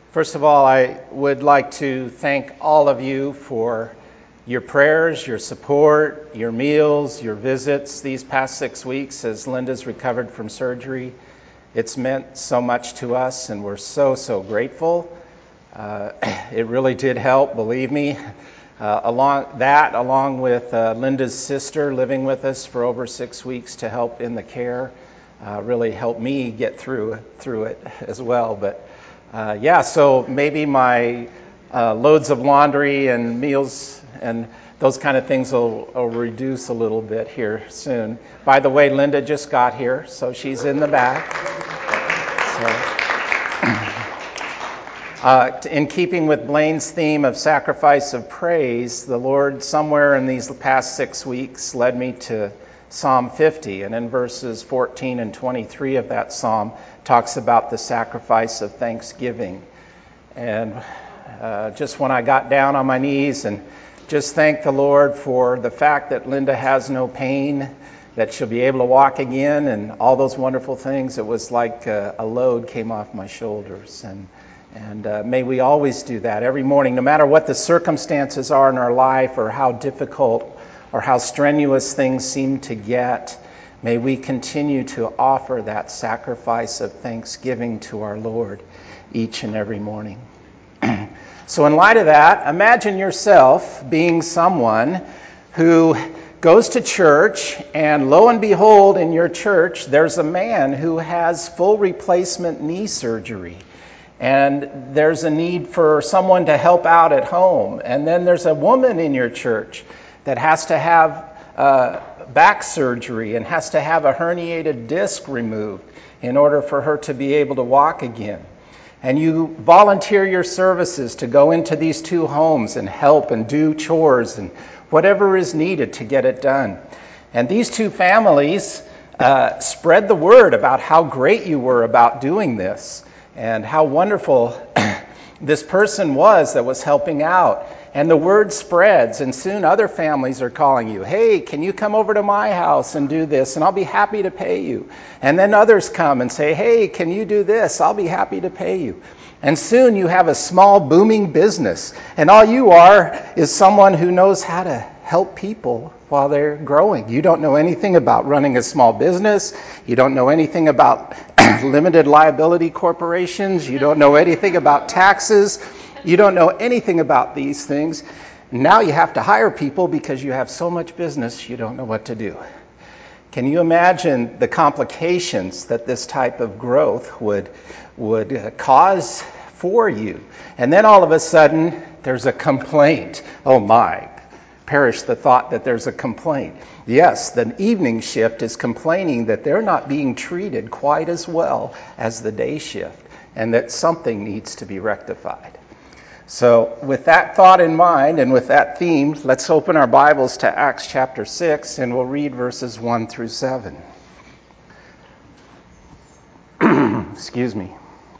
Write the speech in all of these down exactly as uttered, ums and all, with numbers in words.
First of all, I would like to thank all of you for your prayers, your support, your meals, your visits these past six weeks as Linda's recovered from surgery. It's meant so much to us, and we're so, so grateful. Uh, it really did help, believe me. Uh, along that, along with uh, Linda's sister living with us for over six weeks to help in the care, uh, really helped me get through through it as well. But uh, yeah, so maybe my uh, loads of laundry and meals and those kind of things will, will reduce a little bit here soon. By the way, Linda just got here, so she's in the back. So, uh, in keeping with Blaine's theme of sacrifice of praise, the Lord somewhere in these past six weeks led me to Psalm fifty, and in verses fourteen and twenty-three of that psalm talks about the sacrifice of thanksgiving. And uh, just when I got down on my knees and just thanked the Lord for the fact that Linda has no pain, that she'll be able to walk again, and all those wonderful things, it was like a, a load came off my shoulders. And and uh, may we always do that every morning, no matter what the circumstances are in our life or how difficult or how strenuous things seem to get. May we continue to offer that sacrifice of thanksgiving to our Lord each and every morning. So in light of that, imagine yourself being someone who goes to church, and lo and behold, in your church, there's a man who has full replacement knee surgery. And there's a need for someone to help out at home. And then there's a woman in your church that has to have uh, back surgery and has to have a herniated disc removed in order for her to be able to walk again. And you volunteer your services to go into these two homes and help and do chores and whatever is needed to get it done. And these two families uh, spread the word about how great you were about doing this and how wonderful this person was that was helping out. And the word spreads, and soon other families are calling you. Hey, can you come over to my house and do this? And I'll be happy to pay you. And then others come and say, hey, can you do this? I'll be happy to pay you. And soon you have a small booming business. And all you are is someone who knows how to help people while they're growing. You don't know anything about running a small business. You don't know anything about limited liability corporations. You don't know anything about taxes. You don't know anything about these things. Now you have to hire people because you have so much business you don't know what to do. Can you imagine the complications that this type of growth would would uh, cause for you? And then all of a sudden there's a complaint. Oh my, perish the thought that there's a complaint. Yes, the evening shift is complaining that they're not being treated quite as well as the day shift and that something needs to be rectified. So with that thought in mind and with that theme, let's open our Bibles to Acts chapter six, and we'll read verses one through seven. Excuse me.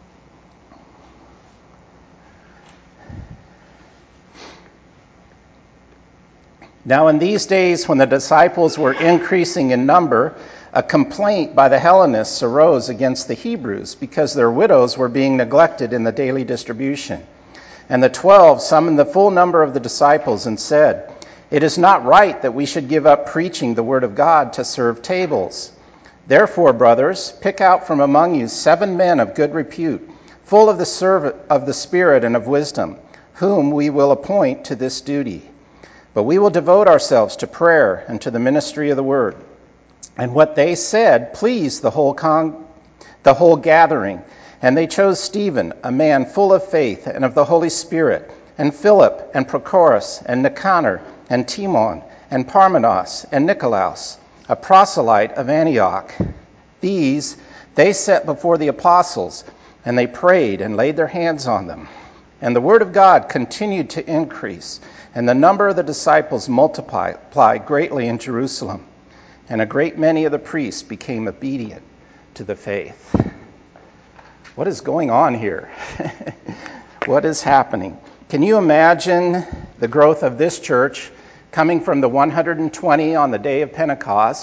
Now in these days when the disciples were increasing in number, a complaint by the Hellenists arose against the Hebrews because their widows were being neglected in the daily distribution. And the twelve summoned the full number of the disciples and said, "It is not right that we should give up preaching the word of God to serve tables. Therefore, brothers, pick out from among you seven men of good repute, full of the serv- of the Spirit and of wisdom, whom we will appoint to this duty. But we will devote ourselves to prayer and to the ministry of the word." And what they said pleased the whole con- the whole gathering. And they chose Stephen, a man full of faith and of the Holy Spirit, and Philip, and Prochorus, and Nicanor, and Timon, and Parmenas, and Nicolaus, a proselyte of Antioch. These they set before the apostles, and they prayed and laid their hands on them. And the word of God continued to increase, and the number of the disciples multiplied greatly in Jerusalem. And a great many of the priests became obedient to the faith. What is going on here? What is happening? Can you imagine the growth of this church coming from the one hundred twenty on the day of Pentecost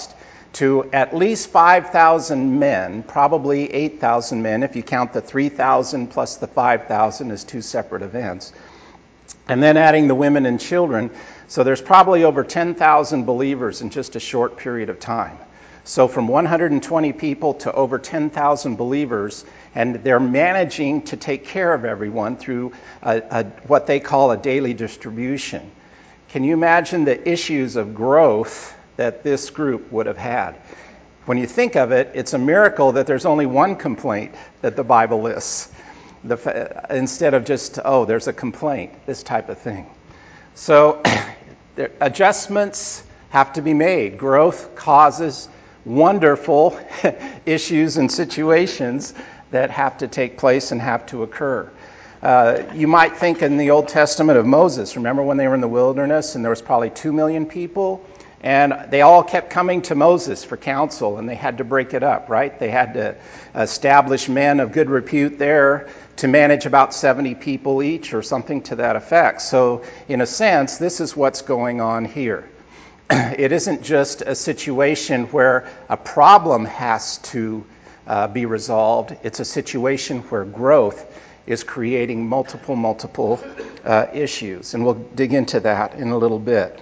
to at least five thousand men, probably eight thousand men if you count the three thousand plus the five thousand as two separate events. And then adding the women and children. So there's probably over ten thousand believers in just a short period of time. So from one hundred twenty people to over ten thousand believers, and they're managing to take care of everyone through a, a, what they call a daily distribution. Can you imagine the issues of growth that this group would have had? When you think of it, it's a miracle that there's only one complaint that the Bible lists, the, instead of just, oh, there's a complaint, this type of thing. So there, adjustments have to be made. Growth causes wonderful issues and situations that have to take place and have to occur. Uh, you might think in the Old Testament of Moses. Remember when they were in the wilderness and there was probably two million people? And they all kept coming to Moses for counsel, and they had to break it up, right? They had to establish men of good repute there to manage about seventy people each or something to that effect. So in a sense, this is what's going on here. It isn't just a situation where a problem has to uh, be resolved. It's a situation where growth is creating multiple, multiple uh, issues. And we'll dig into that in a little bit.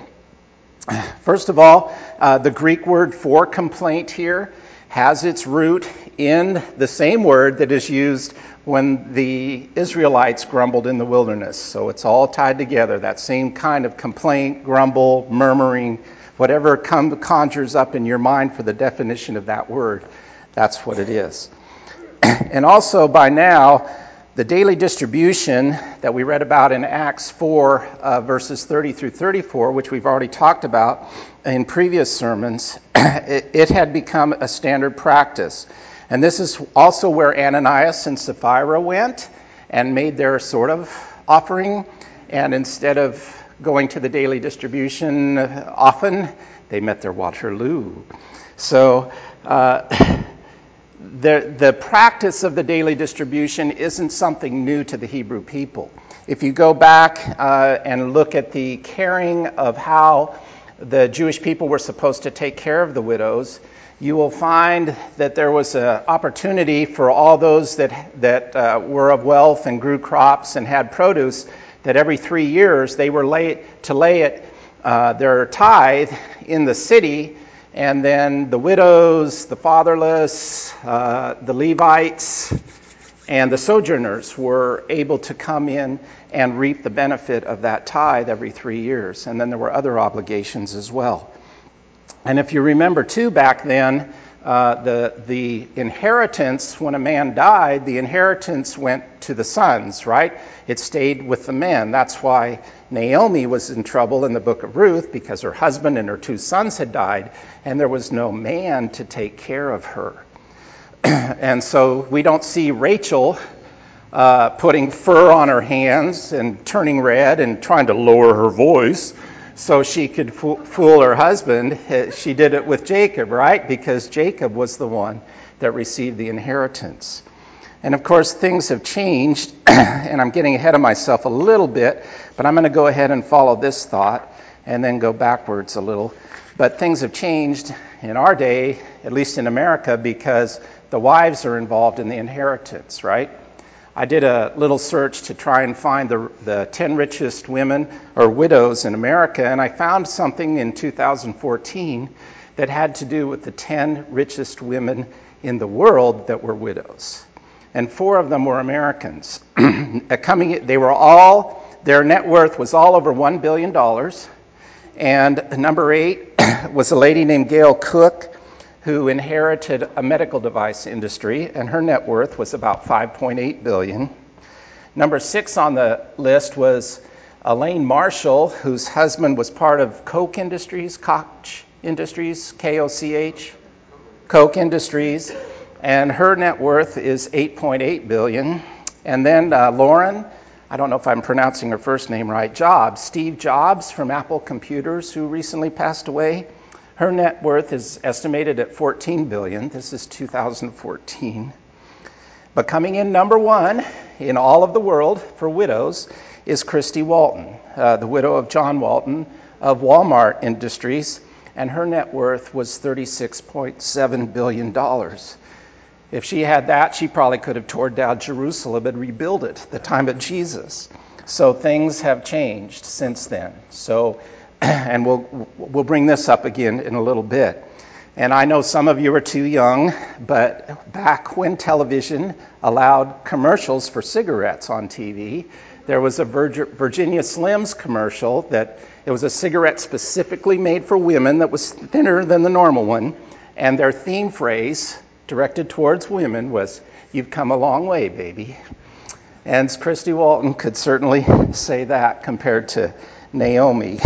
First of all, uh, the Greek word for complaint here has its root in the same word that is used when the Israelites grumbled in the wilderness. So it's all tied together, that same kind of complaint, grumble, murmuring, whatever come, conjures up in your mind for the definition of that word, that's what it is. And also by now, the daily distribution that we read about in Acts four, uh, verses thirty through thirty-four, which we've already talked about in previous sermons, it, it had become a standard practice. And this is also where Ananias and Sapphira went and made their sort of offering. And instead of going to the daily distribution often, they met their Waterloo. So uh, the, the practice of the daily distribution isn't something new to the Hebrew people. If you go back uh, and look at the caring of how the Jewish people were supposed to take care of the widows, you will find that there was an opportunity for all those that, that uh, were of wealth and grew crops and had produce, that every three years they were lay, to lay it, uh, their tithe in the city, and then the widows, the fatherless, uh, the Levites, and the sojourners were able to come in and reap the benefit of that tithe every three years. And then there were other obligations as well. And if you remember, too, back then, uh, the the inheritance, when a man died, the inheritance went to the sons, right? It stayed with the men. That's why Naomi was in trouble in the book of Ruth, because her husband and her two sons had died, and there was no man to take care of her. And so we don't see Rachel uh, putting fur on her hands and turning red and trying to lower her voice so she could fool her husband. She did it with Jacob, right? Because Jacob was the one that received the inheritance. And of course, things have changed, and I'm getting ahead of myself a little bit, but I'm going to go ahead and follow this thought and then go backwards a little. But things have changed in our day, at least in America, because the wives are involved in the inheritance, right? I did a little search to try and find the, the ten richest women or widows in America, and I found something in two thousand fourteen that had to do with the ten richest women in the world that were widows. And four of them were Americans. Coming, they were all, their net worth was all over one billion dollars. And number eight was a lady named Gail Cook, who inherited a medical device industry, and her net worth was about five point eight billion dollars. Number six on the list was Elaine Marshall, whose husband was part of Koch Industries, Koch Industries, K O C H, Koch Industries, and her net worth is eight point eight billion dollars. And then uh, Lauren, I don't know if I'm pronouncing her first name right, Jobs, Steve Jobs from Apple Computers, who recently passed away. Her net worth is estimated at fourteen billion dollars. This is two thousand fourteen. But coming in number one in all of the world for widows is Christy Walton, uh, the widow of John Walton of Walmart Industries. and her net worth was thirty-six point seven billion dollars. If she had that, she probably could have torn down Jerusalem and rebuilt it at the time of Jesus. So things have changed since then. So, and we'll we'll bring this up again in a little bit. And I know some of you are too young, but back when television allowed commercials for cigarettes on T V, there was a Virginia Slims commercial that it was a cigarette specifically made for women that was thinner than the normal one, and their theme phrase directed towards women was, "You've come a long way, baby." And Christy Walton could certainly say that compared to Naomi.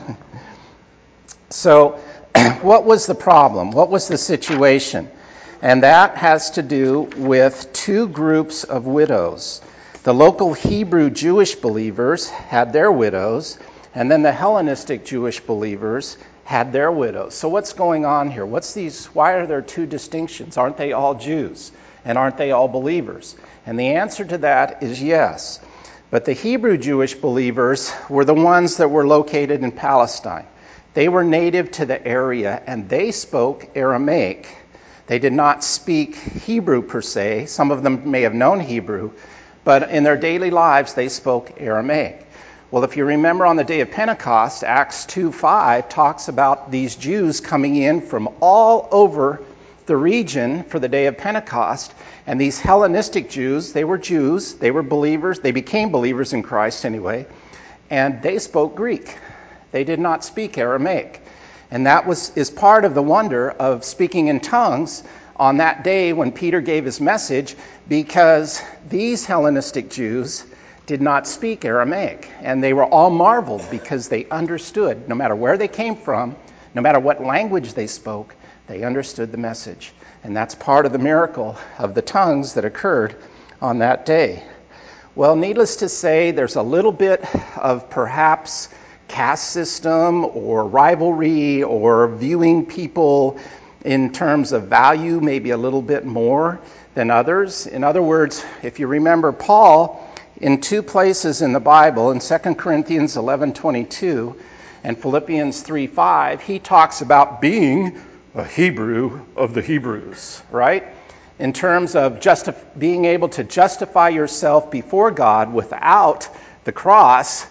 So, what was the problem? What was the situation? And that has to do with two groups of widows. The local Hebrew Jewish believers had their widows, and then the Hellenistic Jewish believers had their widows. So what's going on here? What's these? Why are there two distinctions? Aren't they all Jews? And aren't they all believers? And the answer to that is yes. But the Hebrew Jewish believers were the ones that were located in Palestine. They were native to the area, and they spoke Aramaic. They did not speak Hebrew per se. Some of them may have known Hebrew, but in their daily lives, they spoke Aramaic. Well, if you remember on the day of Pentecost, Acts two five talks about these Jews coming in from all over the region for the day of Pentecost. And these Hellenistic Jews, they were Jews, they were believers, they became believers in Christ anyway, and they spoke Greek. They did not speak Aramaic. And that was is part of the wonder of speaking in tongues on that day when Peter gave his message, because these Hellenistic Jews did not speak Aramaic. And they were all marveled because they understood, no matter where they came from, no matter what language they spoke, they understood the message. And that's part of the miracle of the tongues that occurred on that day. Well, needless to say, there's a little bit of perhaps caste system or rivalry or viewing people in terms of value maybe a little bit more than others. In other words, if you remember Paul, in two places in the Bible, in Second Corinthians eleven twenty-two and Philippians three five, he talks about being a Hebrew of the Hebrews, right? In terms of justif- being able to justify yourself before God without the cross,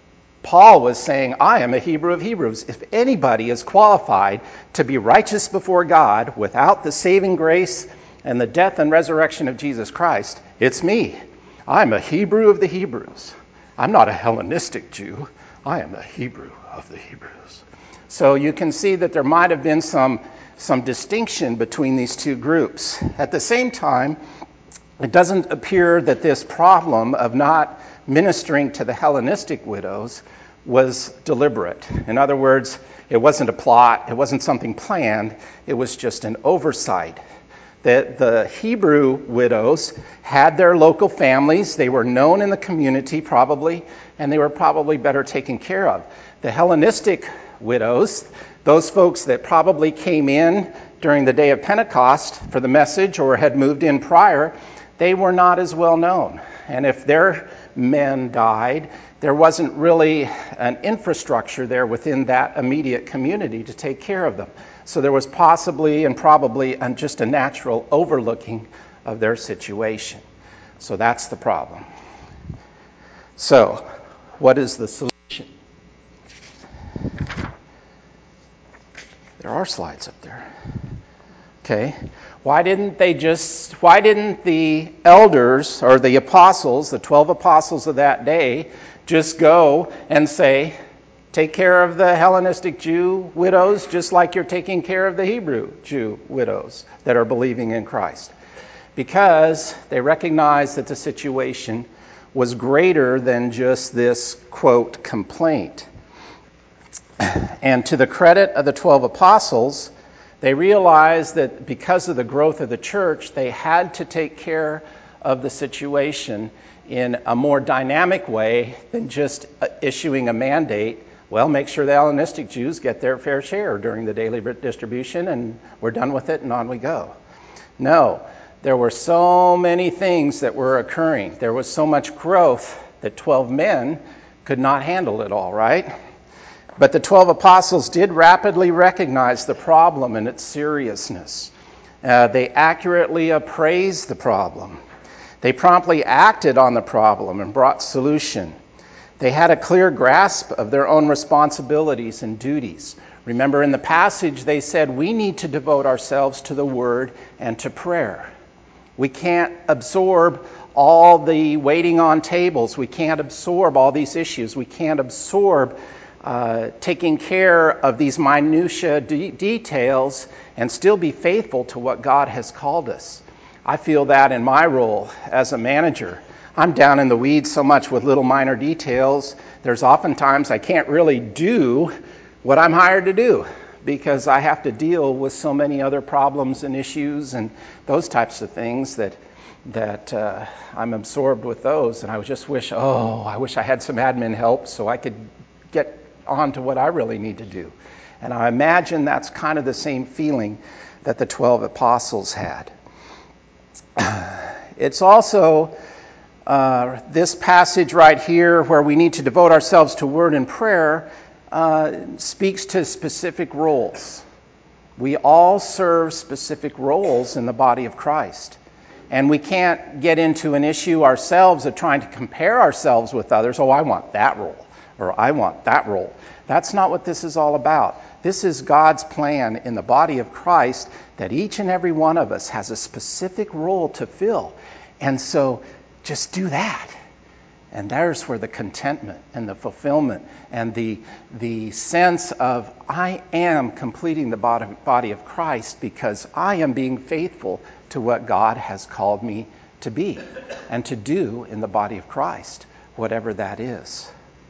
Paul was saying, I am a Hebrew of Hebrews. If anybody is qualified to be righteous before God without the saving grace and the death and resurrection of Jesus Christ, it's me. I'm a Hebrew of the Hebrews. I'm not a Hellenistic Jew. I am a Hebrew of the Hebrews. So you can see that there might have been some, some distinction between these two groups. At the same time, it doesn't appear that this problem of not ministering to the Hellenistic widows was deliberate. In other words, it wasn't a plot, it wasn't something planned, it was just an oversight. That the Hebrew widows had their local families, they were known in the community probably, and they were probably better taken care of. The Hellenistic widows, those folks that probably came in during the day of Pentecost for the message or had moved in prior, they were not as well known. And if their men died, there wasn't really an infrastructure there within that immediate community to take care of them. So there was possibly and probably just a natural overlooking of their situation. So that's the problem. So, what is the solution? There are slides up there. Okay. Why didn't they just, why didn't the elders or the apostles, the twelve apostles of that day, just go and say, take care of the Hellenistic Jew widows just like you're taking care of the Hebrew Jew widows that are believing in Christ? Because they recognized that the situation was greater than just this, quote, complaint. And to the credit of the twelve apostles, they realized that because of the growth of the church, they had to take care of the situation in a more dynamic way than just issuing a mandate. Well, make sure the Hellenistic Jews get their fair share during the daily distribution, and we're done with it, and on we go. No, there were so many things that were occurring. There was so much growth that twelve men could not handle it all, right? But the twelve apostles did rapidly recognize the problem and its seriousness. Uh, they accurately appraised the problem. They promptly acted on the problem and brought solution. They had a clear grasp of their own responsibilities and duties. Remember, in the passage, they said, we need to devote ourselves to the Word and to prayer. We can't absorb all the waiting on tables. We can't absorb all these issues. We can't absorb uh, taking care of these minutiae de- details and still be faithful to what God has called us. I feel that in my role as a manager. I'm down in the weeds so much with little minor details. There's oftentimes I can't really do what I'm hired to do because I have to deal with so many other problems and issues and those types of things that that uh, I'm absorbed with those. And I just wish, oh, I wish I had some admin help so I could get on to what I really need to do. And I imagine that's kind of the same feeling that the twelve apostles had. It's also uh, this passage right here where we need to devote ourselves to word and prayer uh, speaks to specific roles. We all serve specific roles in the body of Christ. And we can't get into an issue ourselves of trying to compare ourselves with others. Oh, I want that role, or I want that role. That's not what this is all about. This is God's plan in the body of Christ that each and every one of us has a specific role to fill. And so just do that. And there's where the contentment and the fulfillment and the, the sense of I am completing the body, body of Christ because I am being faithful to what God has called me to be and to do in the body of Christ, whatever that is.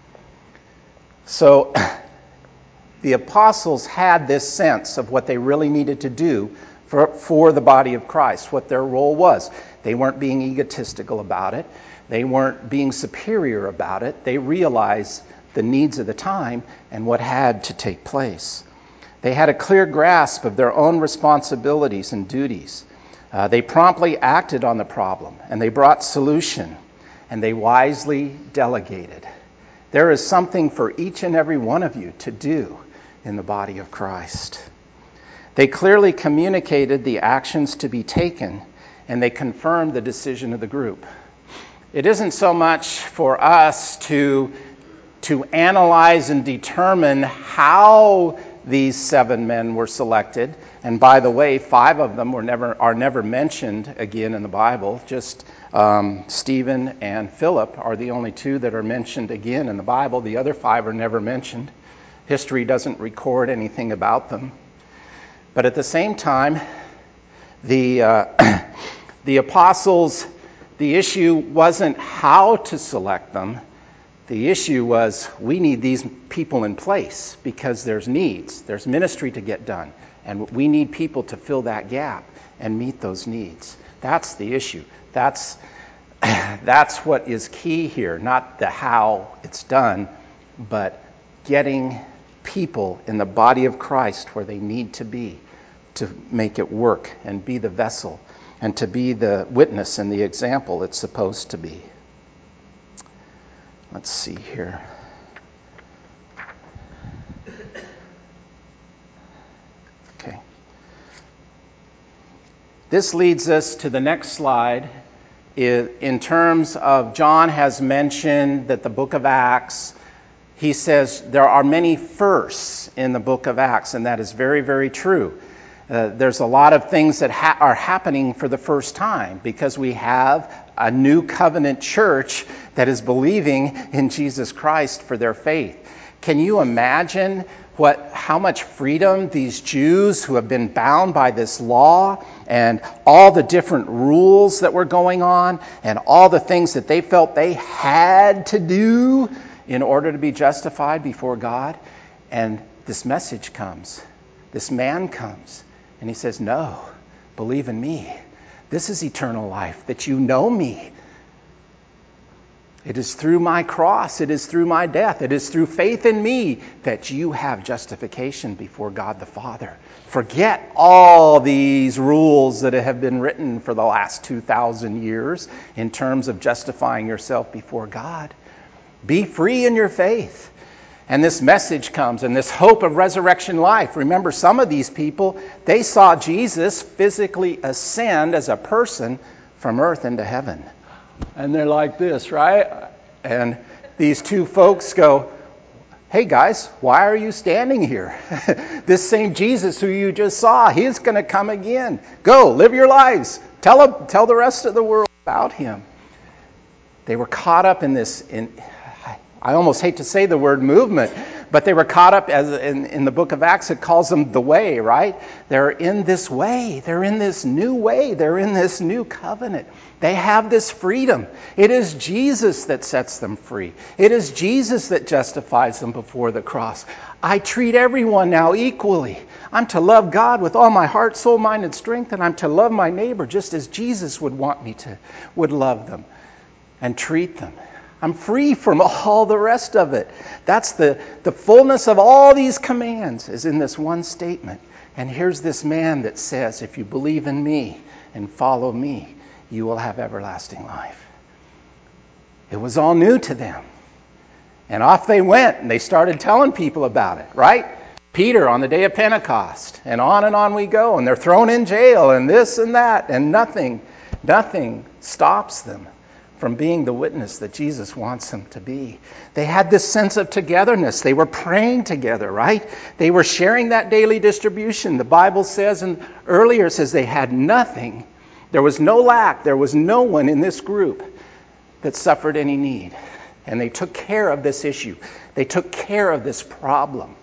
So the apostles had this sense of what they really needed to do for, for the body of Christ, what their role was. They weren't being egotistical about it. They weren't being superior about it. They realized the needs of the time and what had to take place. They had a clear grasp of their own responsibilities and duties. Uh, they promptly acted on the problem, and they brought solution, and they wisely delegated. There is something for each and every one of you to do in the body of Christ. They clearly communicated the actions to be taken, and they confirmed the decision of the group. It isn't so much for us to, to analyze and determine how these seven men were selected. And by the way, five of them were never are never mentioned again in the Bible. Just um, Stephen and Philip are the only two that are mentioned again in the Bible. The other five are never mentioned. History doesn't record anything about them. But at the same time, the uh, the apostles, the issue wasn't how to select them. The issue was we need these people in place because there's needs. There's ministry to get done. And we need people to fill that gap and meet those needs. That's the issue. That's, that's what is key here. Not the how it's done, but getting people in the body of Christ where they need to be to make it work and be the vessel and to be the witness and the example it's supposed to be. Let's see here. Okay. This leads us to the next slide. In terms of, John has mentioned that the book of Acts, he says there are many firsts in the book of Acts, and that is very, very true. Uh, there's a lot of things that ha- are happening for the first time because we have a new covenant church that is believing in Jesus Christ for their faith. Can you imagine what, how much freedom these Jews who have been bound by this law and all the different rules that were going on and all the things that they felt they had to do in order to be justified before God? And this message comes. This man comes. And he says, no, believe in me. This is eternal life, that you know me. It is through my cross, it is through my death, it is through faith in me that you have justification before God the Father. Forget all these rules that have been written for the last two thousand years in terms of justifying yourself before God. Be free in your faith. And this message comes, and this hope of resurrection life. Remember, some of these people, they saw Jesus physically ascend as a person from earth into heaven. And they're like this, right? And these two folks go, hey guys, why are you standing here? This same Jesus who you just saw, he's going to come again. Go, live your lives. Tell, them, tell the rest of the world about him. They were caught up in this, in, I almost hate to say the word movement, but they were caught up, as in, in the book of Acts, it calls them the way, right? They're in this way. They're in this new way. They're in this new covenant. They have this freedom. It is Jesus that sets them free. It is Jesus that justifies them before the cross. I treat everyone now equally. I'm to love God with all my heart, soul, mind, and strength, and I'm to love my neighbor just as Jesus would want me to, would love them and treat them. I'm free from all the rest of it. That's the, the fullness of all these commands is in this one statement. And here's this man that says, if you believe in me and follow me, you will have everlasting life. It was all new to them. And off they went, and they started telling people about it, right? Peter on the day of Pentecost, and on and on we go, and they're thrown in jail, and this and that, and nothing, nothing stops them from being the witness that Jesus wants them to be. They had this sense of togetherness. They were praying together, right? They were sharing that daily distribution. The Bible says, and earlier it says they had nothing. There was no lack. There was no one in this group that suffered any need. And they took care of this issue. They took care of this problem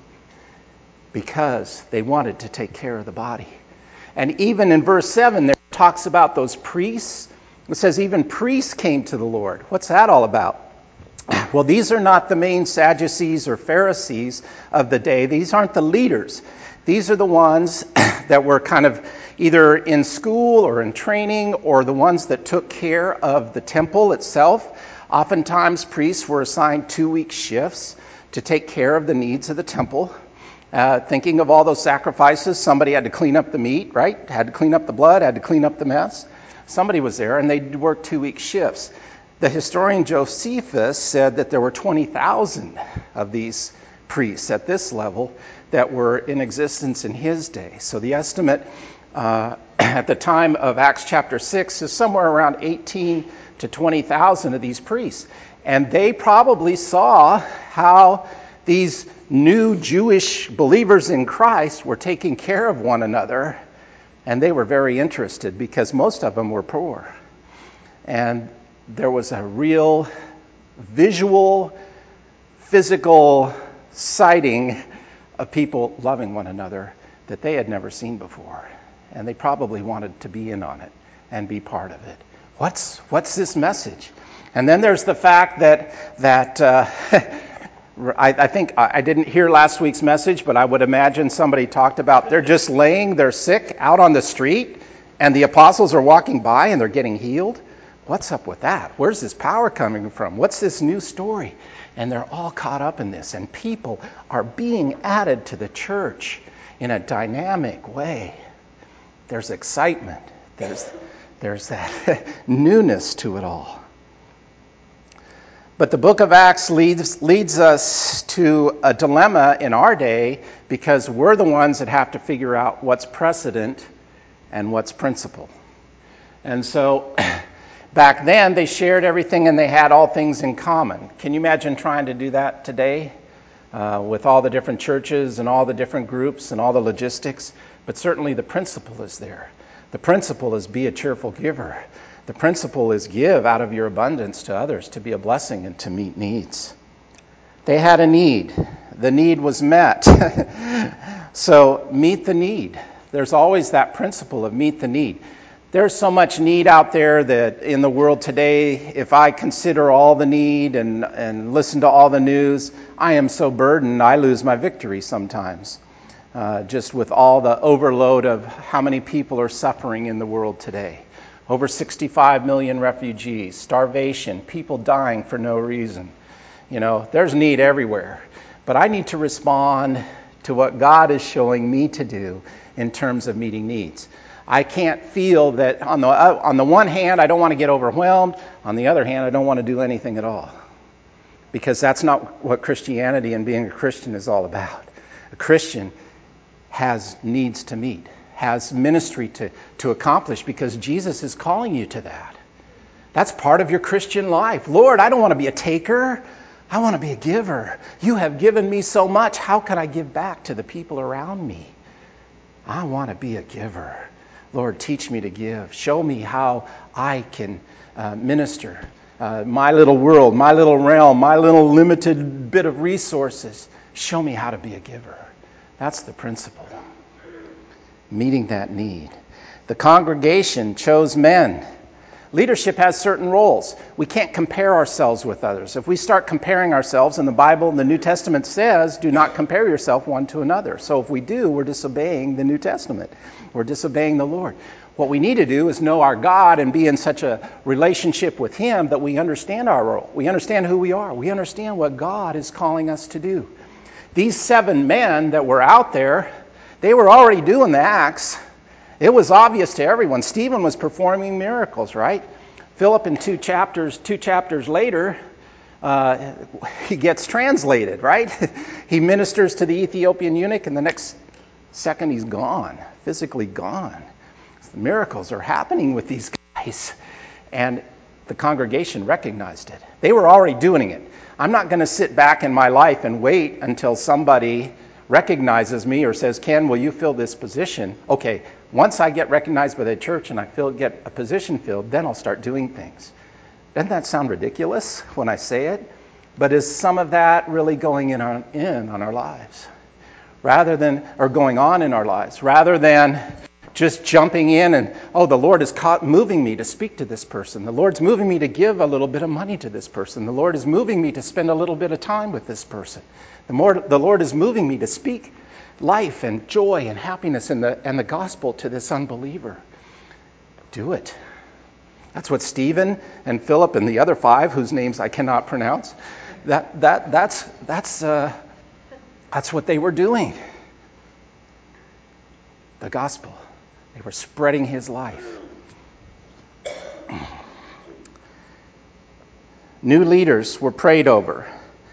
because they wanted to take care of the body. And even in verse seven, there talks about those priests. It says even priests came to the Lord. What's that all about? Well, these are not the main Sadducees or Pharisees of the day. These aren't the leaders. These are the ones that were kind of either in school or in training, or the ones that took care of the temple itself. Oftentimes, priests were assigned two-week shifts to take care of the needs of the temple. Uh, thinking of all those sacrifices, somebody had to clean up the meat, right? Had to clean up the blood, had to clean up the mess. Somebody was there, and they worked two-week shifts. The historian Josephus said that there were twenty thousand of these priests at this level that were in existence in his day. So the estimate uh, at the time of Acts chapter six is somewhere around eighteen to twenty thousand of these priests. And they probably saw how these new Jewish believers in Christ were taking care of one another. And they were very interested because most of them were poor. And there was a real visual, physical sighting of people loving one another that they had never seen before. And they probably wanted to be in on it and be part of it. What's what's this message? And then there's the fact that that uh, I, I think I didn't hear last week's message, but I would imagine somebody talked about they're just laying, they're sick out on the street, and the apostles are walking by and they're getting healed. What's up with that? Where's this power coming from? What's this new story? And they're all caught up in this, and people are being added to the church in a dynamic way. There's excitement. There's there's that newness to it all. But the book of Acts leads, leads us to a dilemma in our day because we're the ones that have to figure out what's precedent and what's principle. And so back then they shared everything and they had all things in common. Can you imagine trying to do that today uh, with all the different churches and all the different groups and all the logistics? But certainly the principle is there. The principle is be a cheerful giver. The principle is give out of your abundance to others, to be a blessing and to meet needs. They had a need. The need was met. So meet the need. There's always that principle of meet the need. There's so much need out there that in the world today, if I consider all the need and, and listen to all the news, I am so burdened I lose my victory sometimes. Uh, just with all the overload of how many people are suffering in the world today. Over sixty-five million refugees, starvation, people dying for no reason. You know, there's need everywhere. But I need to respond to what God is showing me to do in terms of meeting needs. I can't feel that on the on the one hand, I don't want to get overwhelmed. On the other hand, I don't want to do anything at all. because that's not what Christianity and being a Christian is all about. A Christian has needs to meet, has ministry to, to accomplish, because Jesus is calling you to that. That's part of your Christian life. Lord, I don't want to be a taker. I want to be a giver. You have given me so much. How can I give back to the people around me? I want to be a giver. Lord, teach me to give. Show me how I can uh, minister uh, my little world, my little realm, my little limited bit of resources. Show me how to be a giver. That's the principle. Meeting that need. The congregation chose men. Leadership has certain roles. We can't compare ourselves with others. If we start comparing ourselves, and the Bible, the New Testament says, do not compare yourself one to another. So if we do, we're disobeying the New Testament. We're disobeying the Lord. What we need to do is know our God and be in such a relationship with Him that we understand our role. We understand who we are. We understand what God is calling us to do. These seven men that were out there, they were already doing the acts. It was obvious to everyone. Stephen was performing miracles, right? Philip, in two chapters, two chapters later, uh, he gets translated, right? He ministers to the Ethiopian eunuch, and the next second he's gone, physically gone. The miracles are happening with these guys, and the congregation recognized it. They were already doing it. I'm not going to sit back in my life and wait until somebody recognizes me or says, Ken, will you fill this position? Okay, once I get recognized by the church and I fill, get a position filled, then I'll start doing things. Doesn't that sound ridiculous when I say it? But is some of that really going in on, in on our lives? Rather than, or going on in our lives, rather than just jumping in and, oh, the Lord is caught moving me to speak to this person. The Lord's moving me to give a little bit of money to this person. The Lord is moving me to spend a little bit of time with this person. The, more, the Lord is moving me to speak life and joy and happiness and the, and the gospel to this unbeliever. Do it. That's what Stephen and Philip and the other five, whose names I cannot pronounce, that, that, that's, that's, uh, that's what they were doing. The gospel. They were spreading His life. New leaders were prayed over.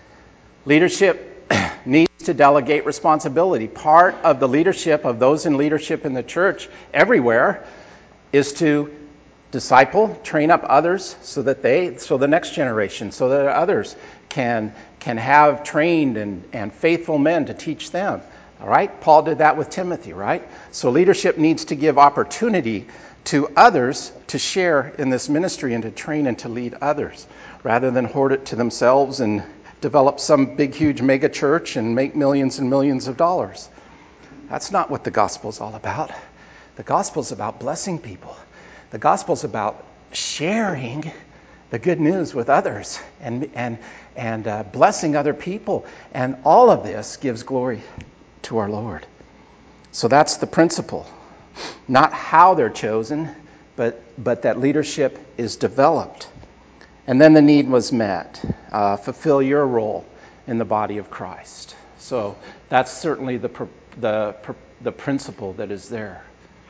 Leadership needs to delegate responsibility. Part of the leadership of those in leadership in the church everywhere is to disciple, train up others so that they, so the next generation, so that others can, can have trained and, and faithful men to teach them. All right? Paul did that with Timothy, right? So leadership needs to give opportunity to others to share in this ministry and to train and to lead others, rather than hoard it to themselves and develop some big, huge mega church and make millions and millions of dollars. That's not what the gospel's all about. The gospel's about blessing people. The gospel's about sharing the good news with others and and and uh, blessing other people. And all of this gives glory to our Lord. So that's the principle. Not how they're chosen, but but that leadership is developed. And then the need was met. Uh, fulfill your role in the body of Christ. So that's certainly the the the principle that is there.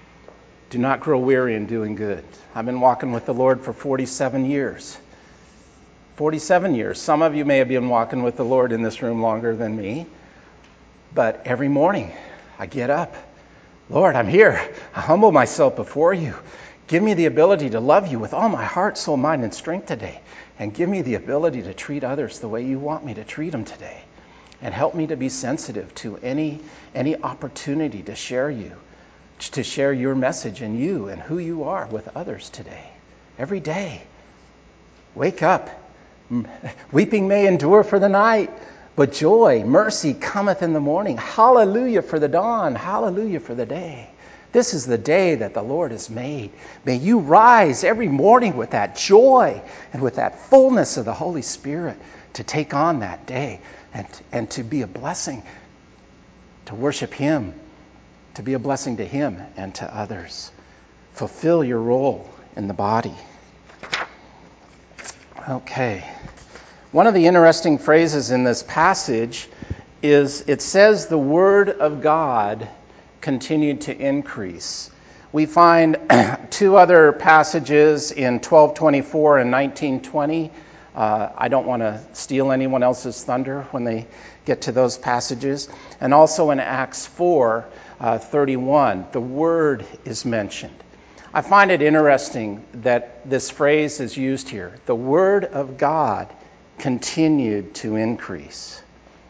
Do not grow weary in doing good. I've been walking with the Lord for forty-seven years. forty-seven years. Some of you may have been walking with the Lord in this room longer than me. But every morning I get up. Lord, I'm here. I humble myself before you. Give me the ability to love you with all my heart, soul, mind, and strength today. And give me the ability to treat others the way you want me to treat them today. And help me to be sensitive to any any opportunity to share you, to share your message and you and who you are with others today. Every day. Wake up. Weeping may endure for the night, but joy, mercy cometh in the morning. Hallelujah for the dawn. Hallelujah for the day. This is the day that the Lord has made. May you rise every morning with that joy and with that fullness of the Holy Spirit to take on that day and, and to be a blessing, to worship Him, to be a blessing to Him and to others. Fulfill your role in the body. Okay. One of the interesting phrases in this passage is it says the Word of God continued to increase. We find two other passages in twelve twenty-four and nineteen twenty. Uh, Uh, I don't want to steal anyone else's thunder when they get to those passages. And also in Acts four, uh, thirty-one, the word is mentioned. I find it interesting that this phrase is used here. The word of God continued to increase.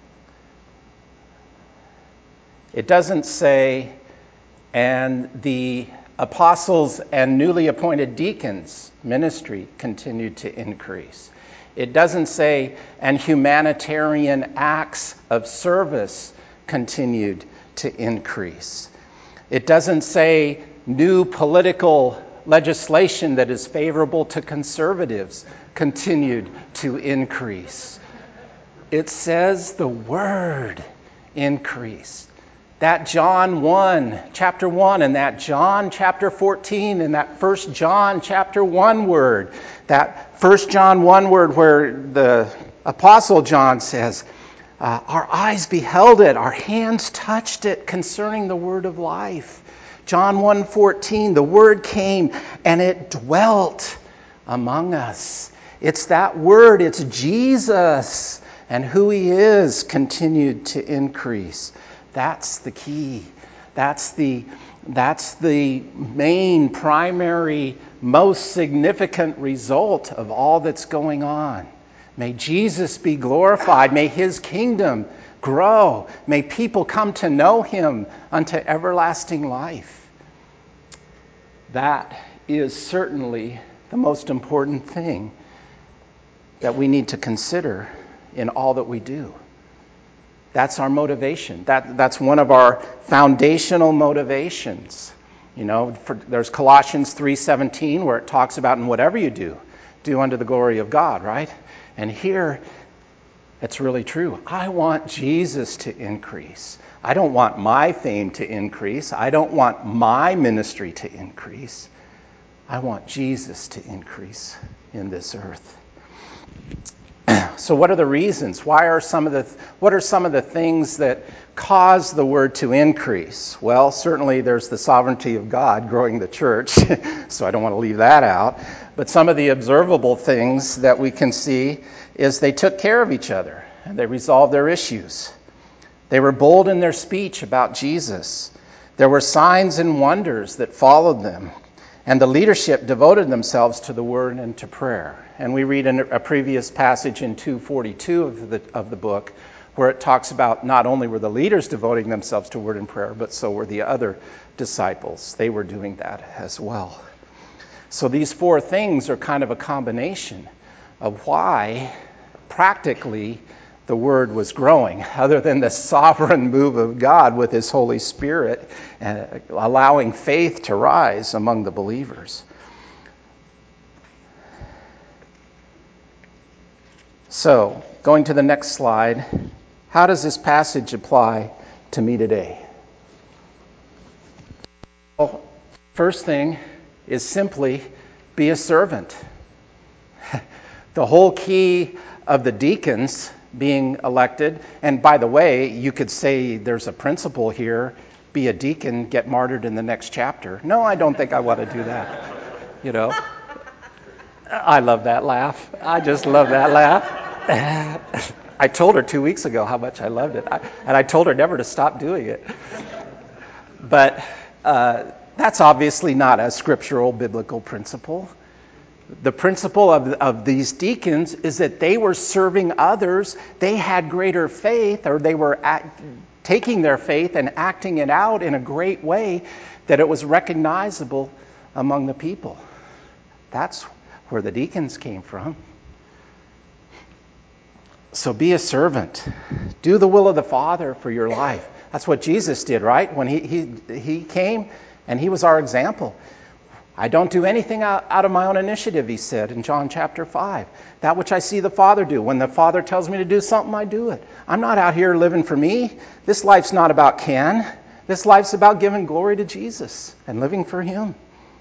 It doesn't say, and the apostles and newly appointed deacons' ministry continued to increase. It doesn't say, and humanitarian acts of service continued to increase. It doesn't say new political legislation that is favorable to conservatives continued to increase. It says the word increased. That John one, chapter one, and that John chapter fourteen, and that First John chapter one word, that First John one word where the Apostle John says, uh, our eyes beheld it, our hands touched it concerning the word of life. John one fourteen, the word came and it dwelt among us. It's that word, it's Jesus, and who he is continued to increase. That's the key. That's the, that's the main, primary, most significant result of all that's going on. May Jesus be glorified. May his kingdom grow. May people come to know him unto everlasting life. That is certainly the most important thing that we need to consider in all that we do. That's our motivation. That, that's one of our foundational motivations. You know, for, there's Colossians three seventeen where it talks about, in whatever you do, do unto the glory of God, right? And here, it's really true. I want Jesus to increase. I don't want my fame to increase. I don't want my ministry to increase. I want Jesus to increase in this earth. So what are the reasons? Why are some of the what are some of the things that cause the word to increase? Well, certainly there's the sovereignty of God growing the church, so I don't want to leave that out. But some of the observable things that we can see is they took care of each other and they resolved their issues. They were bold in their speech about Jesus. There were signs and wonders that followed them. And the leadership devoted themselves to the word and to prayer. And we read in a previous passage in two forty-two of the, of the book where it talks about not only were the leaders devoting themselves to word and prayer, but so were the other disciples. They were doing that as well. So these four things are kind of a combination of why practically the word was growing, other than the sovereign move of God with his Holy Spirit and allowing faith to rise among the believers. So, going to the next slide, how does this passage apply to me today? Well, first thing is simply be a servant. The whole key of the deacons being elected, and by the way, you could say there's a principle here, be a deacon, get martyred in the next chapter. No, I don't think I want to do that. You know, I love that laugh. I just love that laugh. I told her two weeks ago how much I loved it, I, and I told her never to stop doing it. But uh, that's obviously not a scriptural biblical principle. The principle of, of these deacons is that they were serving others. They had greater faith, or they were act, taking their faith and acting it out in a great way that it was recognizable among the people. That's where the deacons came from. So be a servant. Do the will of the Father for your life. That's what Jesus did, right? When he he, he came and he was our example. I don't do anything out, out of my own initiative, he said in John chapter five. That which I see the Father do. When the Father tells me to do something, I do it. I'm not out here living for me. This life's not about Ken. This life's about giving glory to Jesus and living for him.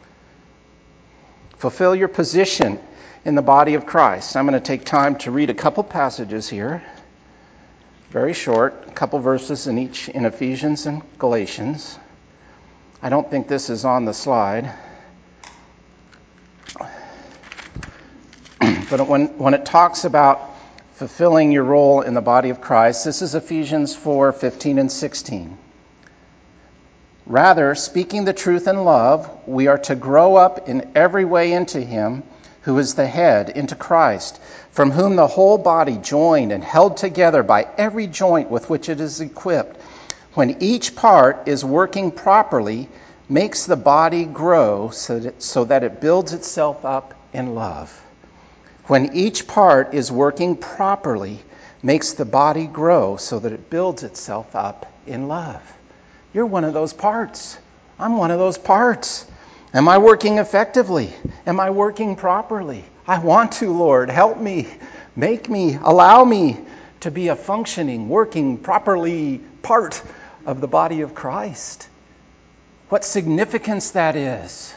Fulfill your position in the body of Christ. I'm going to take time to read a couple passages here. Very short, a couple verses in each in Ephesians and Galatians. I don't think this is on the slide. But when, when it talks about fulfilling your role in the body of Christ, this is Ephesians four, fifteen and sixteen. Rather, speaking the truth in love, we are to grow up in every way into him who is the head, into Christ, from whom the whole body, joined and held together by every joint with which it is equipped, when each part is working properly, makes the body grow so that, so that it builds itself up in love. When each part is working properly, makes the body grow so that it builds itself up in love. You're one of those parts. I'm one of those parts. Am I working effectively? Am I working properly? I want to, Lord. Help me. Make me. Allow me to be a functioning, working properly part of the body of Christ. What significance that is.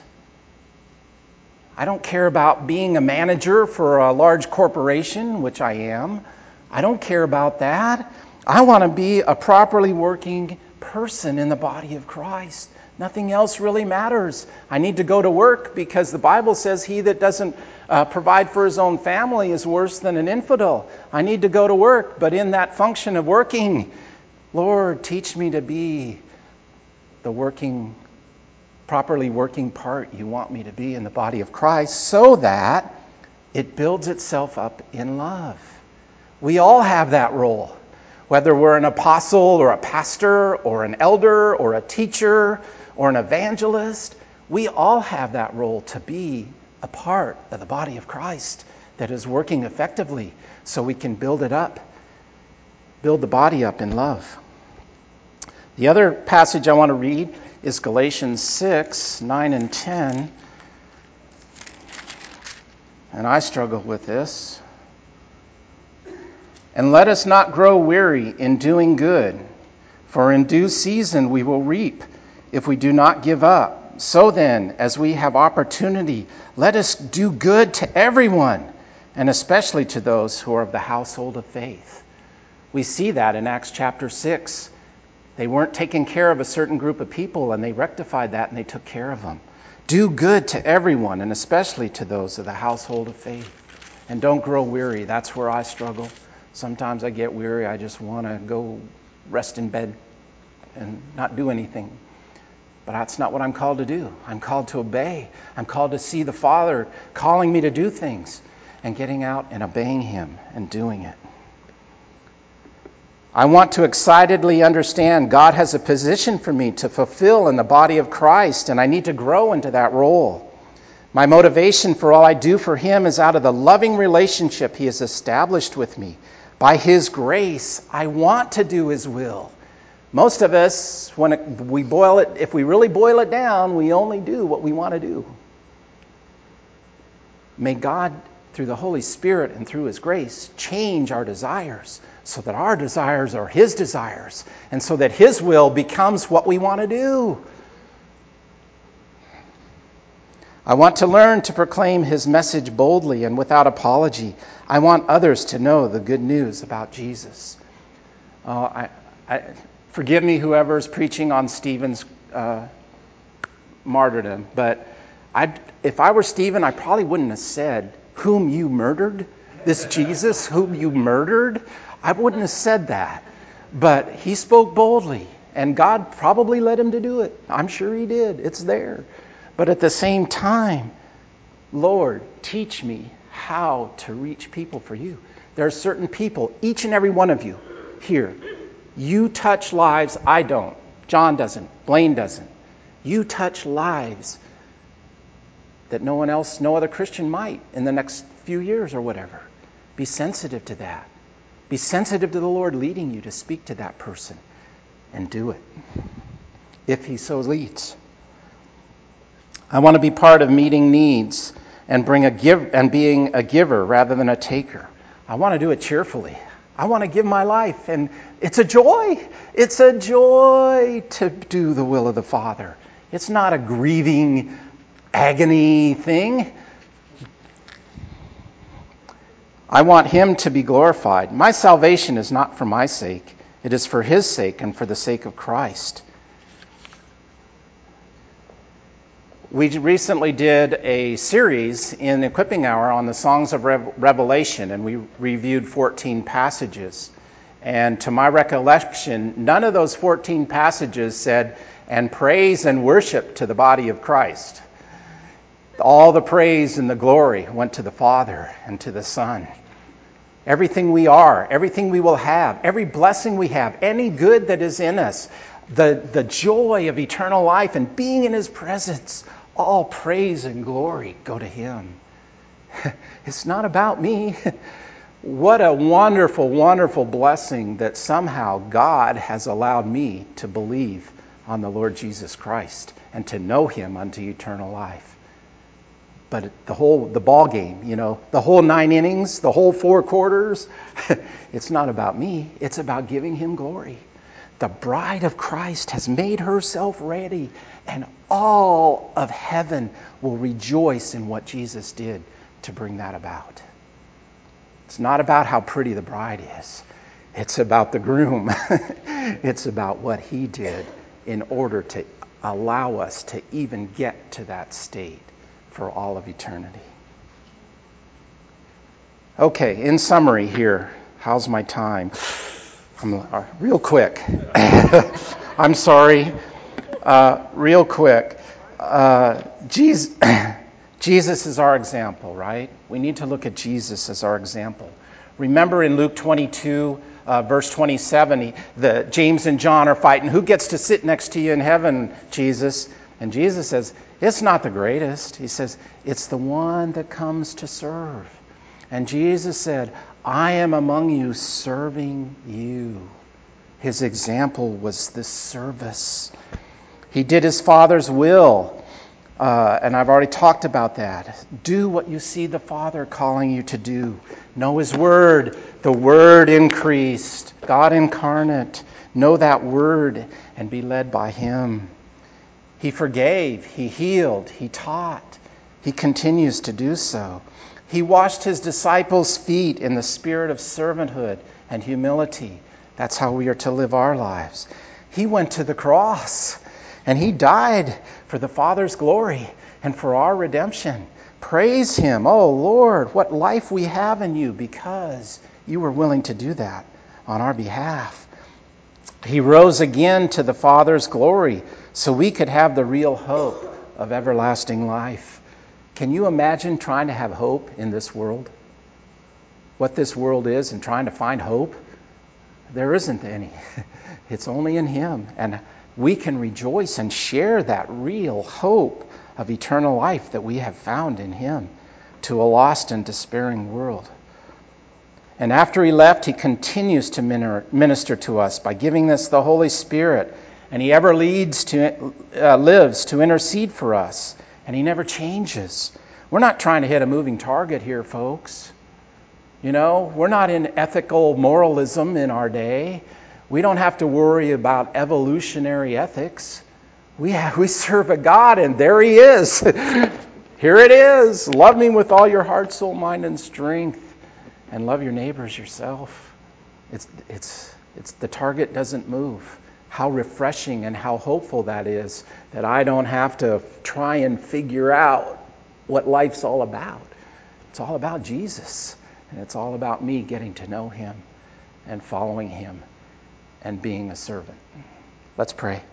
I don't care about being a manager for a large corporation, which I am. I don't care about that. I want to be a properly working person in the body of Christ. Nothing else really matters. I need to go to work because the Bible says he that doesn't uh, provide for his own family is worse than an infidel. I need to go to work, but in that function of working, Lord, teach me to be the working, properly working part you want me to be in the body of Christ so that it builds itself up in love. We all have that role. Whether we're an apostle or a pastor or an elder or a teacher or an evangelist, we all have that role to be a part of the body of Christ that is working effectively so we can build it up, build the body up in love. The other passage I want to read is Galatians six, nine and ten. And I struggle with this. And let us not grow weary in doing good, for in due season we will reap if we do not give up. So then, as we have opportunity, let us do good to everyone, and especially to those who are of the household of faith. We see that in Acts chapter six. They weren't taking care of a certain group of people, and they rectified that, and they took care of them. Do good to everyone, and especially to those of the household of faith. And don't grow weary. That's where I struggle. Sometimes I get weary. I just want to go rest in bed and not do anything. But that's not what I'm called to do. I'm called to obey. I'm called to see the Father calling me to do things and getting out and obeying him and doing it. I want to excitedly understand God has a position for me to fulfill in the body of Christ, and I need to grow into that role. My motivation for all I do for him is out of the loving relationship he has established with me. By his grace, I want to do his will. Most of us, when it, we boil it, if we really boil it down, we only do what we want to do. May God, through the Holy Spirit and through his grace, change our desires so that our desires are his desires and so that his will becomes what we want to do. I want to learn to proclaim his message boldly and without apology. I want others to know the good news about Jesus. Uh, I, I, forgive me, whoever's preaching on Stephen's uh, martyrdom, but I, if I were Stephen, I probably wouldn't have said, whom you murdered, this Jesus whom you murdered. I wouldn't have said that. But he spoke boldly, and God probably led him to do it. I'm sure he did. It's there. But at the same time, Lord, teach me how to reach people for you. There are certain people, each and every one of you here, you touch lives I don't. John doesn't. Blaine doesn't. You touch lives that no one else, no other Christian might in the next few years or whatever. Be sensitive to that. Be sensitive to the Lord leading you to speak to that person and do it if he so leads. I want to be part of meeting needs and bring a give and being a giver rather than a taker. I want to do it cheerfully. I want to give my life, and it's a joy. It's a joy to do the will of the Father. It's not a grieving agony thing. I want him to be glorified. My salvation is not for my sake. It is for his sake and for the sake of Christ. We recently did a series in Equipping Hour on the Songs of Re- Revelation, and we reviewed fourteen passages. And to my recollection, none of those fourteen passages said, and praise and worship to the body of Christ. All the praise and the glory went to the Father and to the Son. Everything we are, everything we will have, every blessing we have, any good that is in us, the, the joy of eternal life and being in His presence, all praise and glory go to Him. It's not about me. What a wonderful, wonderful blessing that somehow God has allowed me to believe on the Lord Jesus Christ and to know Him unto eternal life. But the whole, the ball game, you know, the whole nine innings, the whole four quarters, it's not about me. It's about giving Him glory. The bride of Christ has made herself ready, and all of heaven will rejoice in what Jesus did to bring that about. It's not about how pretty the bride is. It's about the groom. It's about what He did in order to allow us to even get to that state for all of eternity. Okay, in summary here, how's my time? I'm, uh, real quick. I'm sorry. Uh, real quick. Uh, Jesus, Jesus is our example, right? We need to look at Jesus as our example. Remember in Luke twenty-two, uh, verse twenty-seven, he, the James and John are fighting. Who gets to sit next to you in heaven, Jesus? And Jesus says, it's not the greatest. He says, it's the one that comes to serve. And Jesus said, I am among you serving you. His example was this service. He did His Father's will. Uh, and I've already talked about that. Do what you see the Father calling you to do. Know His Word. The Word increased. God incarnate. Know that Word and be led by Him. He forgave. He healed. He taught. He continues to do so. He washed His disciples' feet in the spirit of servanthood and humility. That's how we are to live our lives. He went to the cross. And He died for the Father's glory and for our redemption. Praise Him. Oh, Lord, what life we have in You because You were willing to do that on our behalf. He rose again to the Father's glory so we could have the real hope of everlasting life. Can you imagine trying to have hope in this world? What this world is and trying to find hope? There isn't any. It's only in Him. And we can rejoice and share that real hope of eternal life that we have found in Him to a lost and despairing world. And after He left, He continues to minister to us by giving us the Holy Spirit. And He ever leads to, uh, lives to intercede for us. And He never changes. We're not trying to hit a moving target here, folks. You know, we're not in ethical moralism in our day. We don't have to worry about evolutionary ethics. We have, we serve a God, and there He is. Here it is. Love Me with all your heart, soul, mind, and strength, and love your neighbors yourself. It's it's it's the target doesn't move. How refreshing and how hopeful that is, that I don't have to try and figure out what life's all about. It's all about Jesus, and it's all about me getting to know Him and following Him and being a servant. Let's pray.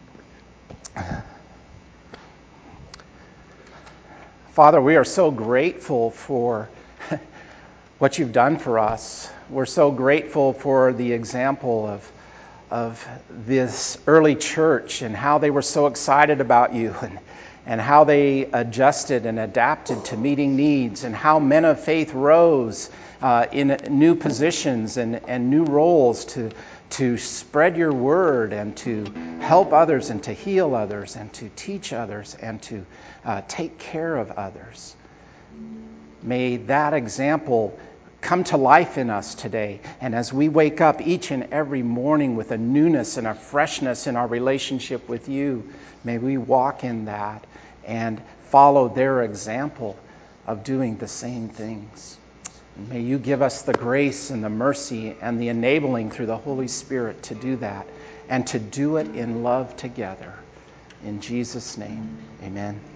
Father, we are so grateful for what You've done for us. We're so grateful for the example of, of this early church and how they were so excited about You and, and how they adjusted and adapted to meeting needs and how men of faith rose uh, in new positions and, and new roles to to spread Your word and to help others and to heal others and to teach others and to uh, take care of others. May that example come to life in us today. And as we wake up each and every morning with a newness and a freshness in our relationship with You, may we walk in that and follow their example of doing the same things. May You give us the grace and the mercy and the enabling through the Holy Spirit to do that and to do it in love together. In Jesus' name, amen.